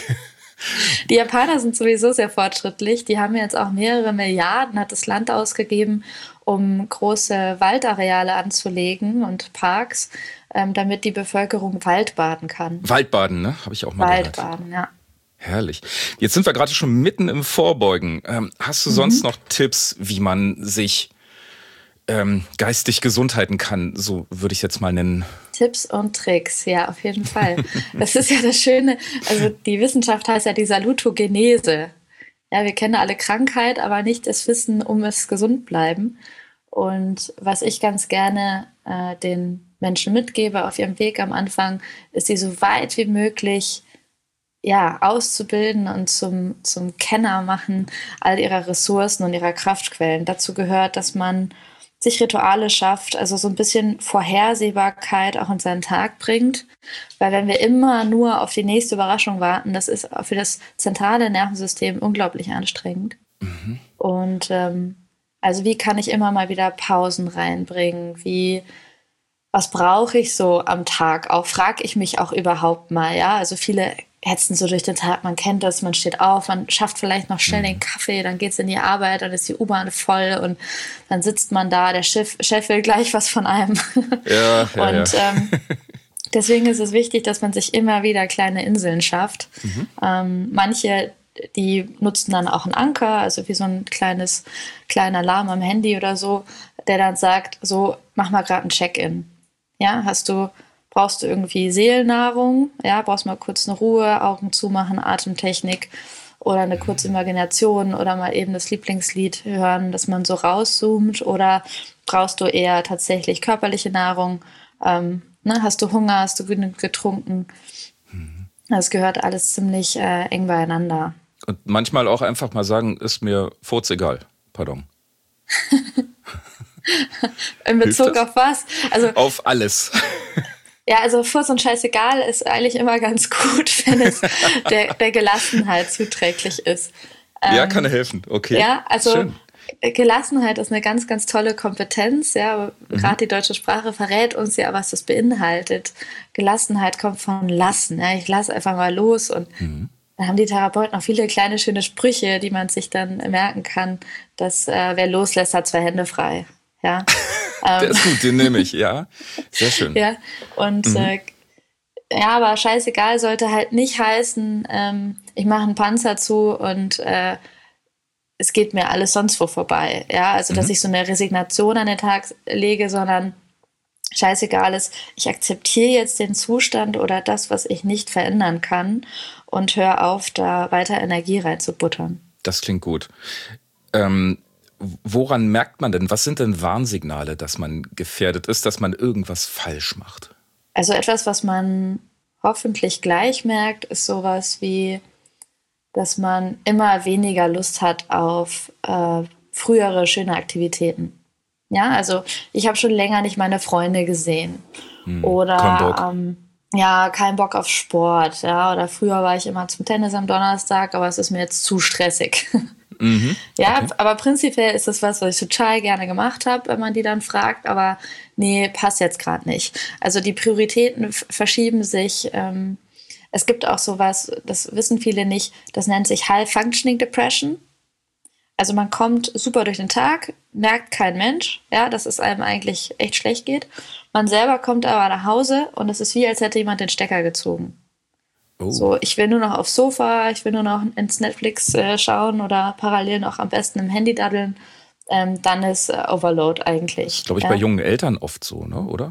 [SPEAKER 5] Die Japaner sind sowieso sehr fortschrittlich. Die haben jetzt auch mehrere Milliarden, hat das Land ausgegeben, um große Waldareale anzulegen und Parks, ähm, damit die Bevölkerung Waldbaden kann.
[SPEAKER 3] Waldbaden, ne? Habe ich auch mal
[SPEAKER 5] Waldbaden,
[SPEAKER 3] gehört.
[SPEAKER 5] Waldbaden, ja.
[SPEAKER 3] Herrlich. Jetzt sind wir gerade schon mitten im Vorbeugen. Ähm, hast du mhm. sonst noch Tipps, wie man sich ähm, geistig gesund halten kann? So würde ich es jetzt mal nennen.
[SPEAKER 5] Tipps und Tricks, ja, auf jeden Fall. Das ist ja das Schöne. Also die Wissenschaft heißt ja die Salutogenese. Ja, wir kennen alle Krankheit, aber nicht das Wissen, um es gesund bleiben. Und was ich ganz gerne äh, den Menschen mitgebe auf ihrem Weg am Anfang, ist sie so weit wie möglich ja, auszubilden und zum, zum Kenner machen all ihrer Ressourcen und ihrer Kraftquellen. Dazu gehört, dass man sich Rituale schafft, also so ein bisschen Vorhersehbarkeit auch in seinen Tag bringt. Weil wenn wir immer nur auf die nächste Überraschung warten, das ist für das zentrale Nervensystem unglaublich anstrengend. Mhm. Und ähm, also wie kann ich immer mal wieder Pausen reinbringen? Wie was brauche ich so am Tag? Auch frage ich mich auch überhaupt mal, ja. Also viele hetzen so durch den Tag, man kennt das, man steht auf, man schafft vielleicht noch schnell den Kaffee, dann geht's in die Arbeit, dann ist die U-Bahn voll und dann sitzt man da, der Chef, Chef will gleich was von einem.
[SPEAKER 3] Ja, ja,
[SPEAKER 5] und
[SPEAKER 3] ja.
[SPEAKER 5] Ähm, deswegen ist es wichtig, dass man sich immer wieder kleine Inseln schafft. Mhm. Ähm, manche, die nutzen dann auch einen Anker, also wie so ein kleines, kleiner Alarm am Handy oder so, der dann sagt, so, mach mal gerade ein Check-in. Ja, hast du, brauchst du irgendwie Seelennahrung, ja, brauchst mal kurz eine Ruhe, Augen zumachen, Atemtechnik oder eine kurze Imagination oder mal eben das Lieblingslied hören, dass man so rauszoomt, oder brauchst du eher tatsächlich körperliche Nahrung, ähm, ne, hast du Hunger, hast du genug getrunken, das gehört alles ziemlich äh, eng beieinander.
[SPEAKER 3] Und manchmal auch einfach mal sagen, ist mir furzegal, pardon.
[SPEAKER 5] In Bezug auf was? Also,
[SPEAKER 3] auf alles.
[SPEAKER 5] Ja, also Furz und Scheißegal ist eigentlich immer ganz gut, wenn es der, der Gelassenheit zuträglich ist.
[SPEAKER 3] Ja,
[SPEAKER 5] ähm,
[SPEAKER 3] kann helfen, okay.
[SPEAKER 5] Ja, also
[SPEAKER 3] schön.
[SPEAKER 5] Gelassenheit ist eine ganz, ganz tolle Kompetenz. Ja, mhm. Gerade die deutsche Sprache verrät uns ja, was das beinhaltet. Gelassenheit kommt von lassen. Ja, ich lasse einfach mal los, und mhm. dann haben die Therapeuten auch viele kleine, schöne Sprüche, die man sich dann merken kann, dass äh, wer loslässt, hat zwei Hände frei. Ja.
[SPEAKER 3] Der ist gut, den nehme ich, ja. Sehr schön.
[SPEAKER 5] Ja, und mhm. äh, ja, aber scheißegal sollte halt nicht heißen, ähm, ich mache einen Panzer zu und äh, es geht mir alles sonst wo vorbei. Ja, also dass mhm. ich so eine Resignation an den Tag lege, sondern scheißegal ist, ich akzeptiere jetzt den Zustand oder das, was ich nicht verändern kann, und hör auf, da weiter Energie reinzubuttern.
[SPEAKER 3] Das klingt gut. Ähm, woran merkt man denn, was sind denn Warnsignale, dass man gefährdet ist, dass man irgendwas falsch macht?
[SPEAKER 5] Also etwas, was man hoffentlich gleich merkt, ist sowas wie, dass man immer weniger Lust hat auf äh, frühere schöne Aktivitäten. Ja, also ich habe schon länger nicht meine Freunde gesehen. Hm, oder
[SPEAKER 3] kein Bock.
[SPEAKER 5] Ähm, ja, kein Bock auf Sport. Ja, oder früher war ich immer zum Tennis am Donnerstag, aber es ist mir jetzt zu stressig.
[SPEAKER 3] Mhm,
[SPEAKER 5] ja,
[SPEAKER 3] okay.
[SPEAKER 5] Aber prinzipiell ist das was, was ich total gerne gemacht habe, wenn man die dann fragt. Aber nee, passt jetzt gerade nicht. Also die Prioritäten f- verschieben sich. Ähm, es gibt auch sowas, das wissen viele nicht, das nennt sich High Functioning Depression. Also man kommt super durch den Tag, merkt kein Mensch, ja, dass es einem eigentlich echt schlecht geht. Man selber kommt aber nach Hause und es ist wie, als hätte jemand den Stecker gezogen.
[SPEAKER 3] Oh.
[SPEAKER 5] So, ich will nur noch aufs Sofa, ich will nur noch ins Netflix äh, schauen oder parallel noch am besten im Handy daddeln. Ähm, dann ist äh, Overload eigentlich.
[SPEAKER 3] Das ist, glaube ich,
[SPEAKER 5] ja?
[SPEAKER 3] bei jungen Eltern oft so, ne? Oder?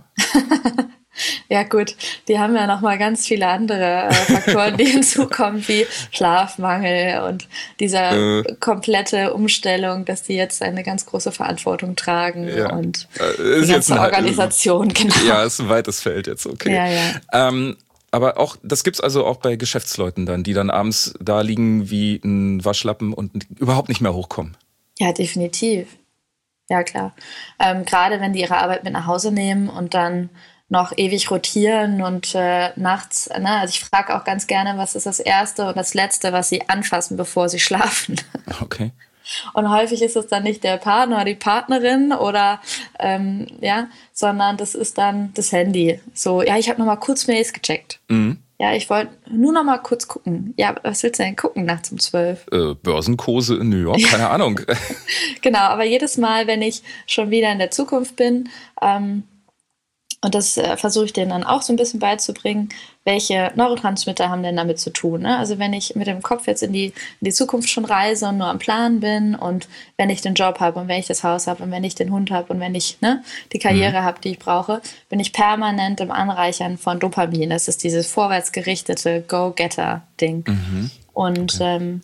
[SPEAKER 5] Ja gut, die haben ja noch mal ganz viele andere äh, Faktoren, die hinzukommen, wie Schlafmangel und diese äh. komplette Umstellung, dass die jetzt eine ganz große Verantwortung tragen
[SPEAKER 3] ja.
[SPEAKER 5] und
[SPEAKER 3] äh,
[SPEAKER 5] die ganze Organisation. Genau.
[SPEAKER 3] Ja, ist ein weites Feld jetzt, okay.
[SPEAKER 5] Ja, ja.
[SPEAKER 3] Ähm, aber auch, das gibt's also auch bei Geschäftsleuten dann, die dann abends da liegen wie ein Waschlappen und überhaupt nicht mehr hochkommen.
[SPEAKER 5] Ja, definitiv. Ja, klar. Ähm, gerade wenn die ihre Arbeit mit nach Hause nehmen und dann noch ewig rotieren und äh, nachts, ne? Also ich frage auch ganz gerne, was ist das Erste und das Letzte, was sie anfassen, bevor sie schlafen.
[SPEAKER 3] Okay.
[SPEAKER 5] Und häufig ist es dann nicht der Partner oder die Partnerin oder ähm, ja, sondern das ist dann das Handy. So, ja, ich habe noch mal kurz Mails gecheckt.
[SPEAKER 3] Mhm.
[SPEAKER 5] Ja, ich wollte nur noch mal kurz gucken. Ja, was willst du denn gucken nachts um zwölf?
[SPEAKER 3] Äh, Börsenkurse in New York, keine Ahnung.
[SPEAKER 5] Genau, aber jedes Mal, wenn ich schon wieder in der Zukunft bin, ähm, und das äh, versuche ich denen dann auch so ein bisschen beizubringen, welche Neurotransmitter haben denn damit zu tun. Ne? Also wenn ich mit dem Kopf jetzt in die, in die Zukunft schon reise und nur am Plan bin und wenn ich den Job habe und wenn ich das Haus habe und wenn ich den Hund habe und wenn ich ne, die Karriere mhm. habe, die ich brauche, bin ich permanent im Anreichern von Dopamin. Das ist dieses vorwärtsgerichtete Go-Getter-Ding.
[SPEAKER 3] Mhm.
[SPEAKER 5] Und
[SPEAKER 3] okay.
[SPEAKER 5] ähm,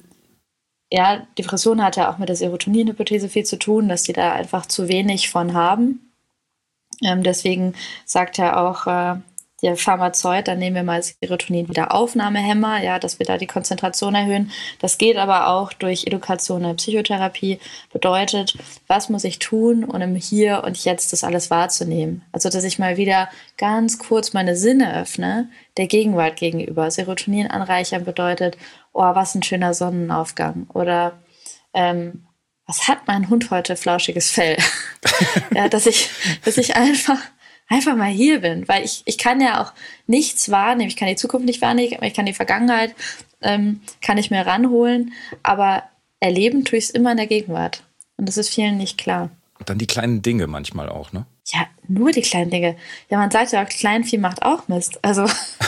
[SPEAKER 5] ja, Depression hat ja auch mit der Serotonin-Hypothese viel zu tun, dass die da einfach zu wenig von haben. Ähm, deswegen sagt ja auch äh, der Pharmazeut, dann nehmen wir mal Serotonin wieder Aufnahmehemmer, ja, dass wir da die Konzentration erhöhen. Das geht aber auch durch Edukation in der Psychotherapie. Bedeutet, was muss ich tun, um im Hier und Jetzt das alles wahrzunehmen? Also, dass ich mal wieder ganz kurz meine Sinne öffne, der Gegenwart gegenüber. Serotonin anreichern bedeutet, oh, was ein schöner Sonnenaufgang. Oder ähm, was hat mein Hund heute flauschiges Fell? ja, dass ich, dass ich einfach, einfach mal hier bin, weil ich, ich kann ja auch nichts wahrnehmen. Ich kann die Zukunft nicht wahrnehmen, ich kann die Vergangenheit, ähm, kann ich mir ranholen, aber erleben tue ich es immer in der Gegenwart. Und das ist vielen nicht klar.
[SPEAKER 3] Und dann die kleinen Dinge manchmal auch, ne?
[SPEAKER 5] Ja, nur die kleinen Dinge. Ja, man sagt ja auch, Kleinvieh macht auch Mist. Also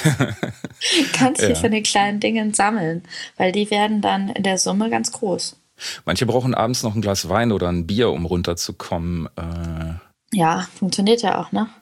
[SPEAKER 5] ganz viel ja. von den kleinen Dingen sammeln, weil die werden dann in der Summe ganz groß.
[SPEAKER 3] Manche brauchen abends noch ein Glas Wein oder ein Bier, um runterzukommen. Äh
[SPEAKER 5] ja, funktioniert ja auch, ne?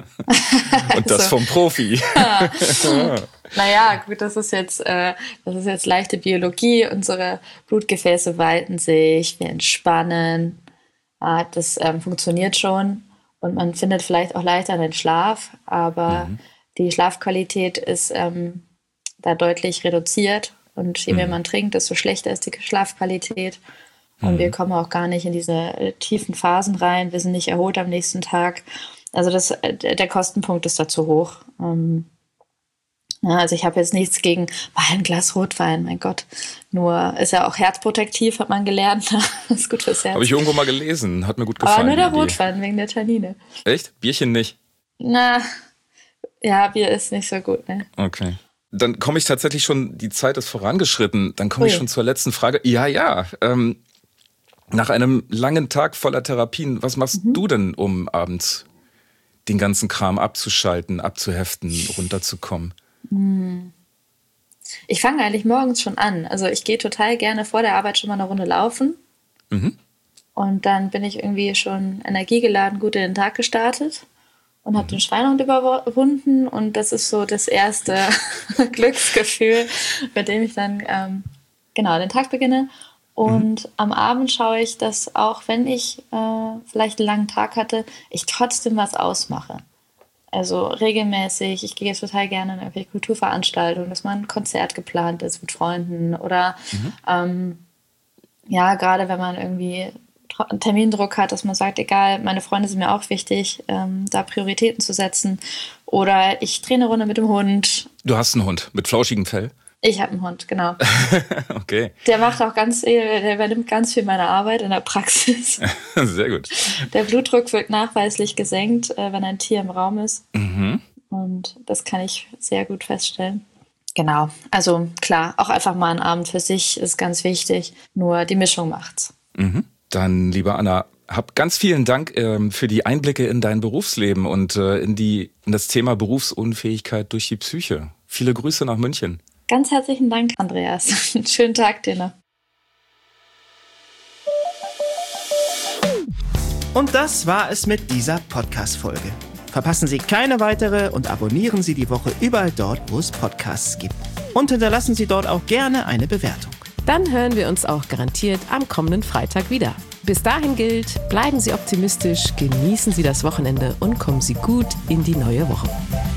[SPEAKER 3] Und das also. vom Profi.
[SPEAKER 5] ja. Naja, gut, das ist jetzt, äh, das ist jetzt leichte Biologie. Unsere Blutgefäße weiten sich, wir entspannen. Äh, das ähm, funktioniert schon. Und man findet vielleicht auch leichter den Schlaf, aber mhm. die Schlafqualität ist ähm, da deutlich reduziert. Und je mehr man trinkt, desto schlechter ist die Schlafqualität. Und mhm. wir kommen auch gar nicht in diese äh, tiefen Phasen rein. Wir sind nicht erholt am nächsten Tag. Also das, äh, der Kostenpunkt ist da zu hoch. Ähm, ja, also ich habe jetzt nichts gegen ein Glas Rotwein, mein Gott. Nur ist ja auch herzprotektiv, hat man gelernt. Das ist gut fürs Herz.
[SPEAKER 3] Habe ich irgendwo mal gelesen, hat mir gut gefallen.
[SPEAKER 5] Aber nur der Rotwein wegen der Tannine.
[SPEAKER 3] Echt? Bierchen nicht?
[SPEAKER 5] Na, ja, Bier ist nicht so gut, ne?
[SPEAKER 3] Okay. Dann komme ich tatsächlich schon, die Zeit ist vorangeschritten, dann komme ich schon zur letzten Frage. Ja, ja, ähm, nach einem langen Tag voller Therapien, was machst mhm. du denn, um abends den ganzen Kram abzuschalten, abzuheften, runterzukommen?
[SPEAKER 5] Ich fange eigentlich morgens schon an. Also ich gehe total gerne vor der Arbeit schon mal eine Runde laufen. Mhm. Und dann bin ich irgendwie schon energiegeladen gut in den Tag gestartet. und habe den Schweinehund überwunden. Und das ist so das erste Glücksgefühl, mit dem ich dann ähm, genau den Tag beginne. Und mhm. am Abend schaue ich, dass auch wenn ich äh, vielleicht einen langen Tag hatte, ich trotzdem was ausmache. Also regelmäßig, ich gehe total gerne in irgendwelche Kulturveranstaltungen, dass mal ein Konzert geplant ist mit Freunden oder mhm. ähm, ja, gerade wenn man irgendwie einen Termindruck hat, dass man sagt, egal, meine Freunde sind mir auch wichtig, ähm, da Prioritäten zu setzen. Oder ich drehe eine Runde mit dem Hund.
[SPEAKER 3] Du hast einen Hund mit flauschigem Fell?
[SPEAKER 5] Ich habe einen Hund, genau.
[SPEAKER 3] Okay.
[SPEAKER 5] Der macht auch ganz viel, der übernimmt ganz viel meiner Arbeit in der Praxis.
[SPEAKER 3] Sehr gut.
[SPEAKER 5] Der Blutdruck wird nachweislich gesenkt, wenn ein Tier im Raum ist.
[SPEAKER 3] Mhm.
[SPEAKER 5] Und das kann ich sehr gut feststellen. Genau, also klar, auch einfach mal ein Abend für sich ist ganz wichtig. Nur die Mischung macht's.
[SPEAKER 3] Mhm. Dann, liebe Anna, hab ganz vielen Dank ähm, für die Einblicke in dein Berufsleben und äh, in, die, in das Thema Berufsunfähigkeit durch die Psyche. Viele Grüße nach München.
[SPEAKER 5] Ganz herzlichen Dank, Andreas. Einen schönen Tag dir noch.
[SPEAKER 2] Und das war es mit dieser Podcast-Folge. Verpassen Sie keine weitere und abonnieren Sie die Woche überall dort, wo es Podcasts gibt. Und hinterlassen Sie dort auch gerne eine Bewertung.
[SPEAKER 1] Dann hören wir uns auch garantiert am kommenden Freitag wieder. Bis dahin gilt, bleiben Sie optimistisch, genießen Sie das Wochenende und kommen Sie gut in die neue Woche.